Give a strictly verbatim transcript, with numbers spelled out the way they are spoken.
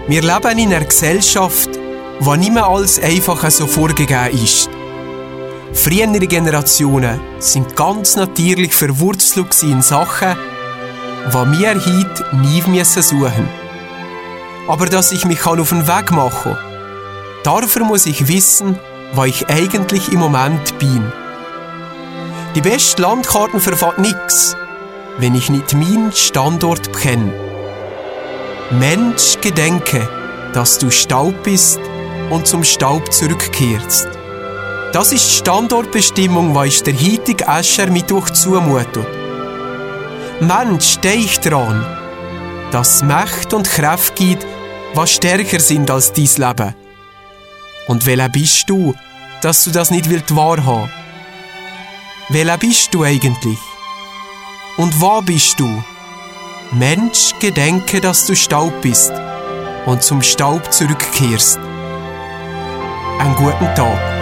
Wir leben in einer Gesellschaft, wo nicht mehr alles einfach so vorgegeben ist. Frühere Generationen sind ganz natürlich verwurzelt in Sachen, die wir heute nie suchen müssen. Aber dass ich mich auf den Weg machen kann, dafür muss ich wissen, wo ich eigentlich im Moment bin. Die beste Landkarte verfällt nichts, wenn ich nicht meinen Standort kenne. Mensch, gedenke, dass du Staub bist und zum Staub zurückkehrst. Das ist die Standortbestimmung, die ich der heutige Aschermittwoch zumutet. Mensch, denk daran, dass es Macht und Kräfte gibt, die stärker sind als dein Leben. Und welcher bist du, dass du das nicht wahrhaben willst? Welcher bist du eigentlich? Und wo bist du? Mensch, gedenke, dass du Staub bist und zum Staub zurückkehrst. Einen guten Tag.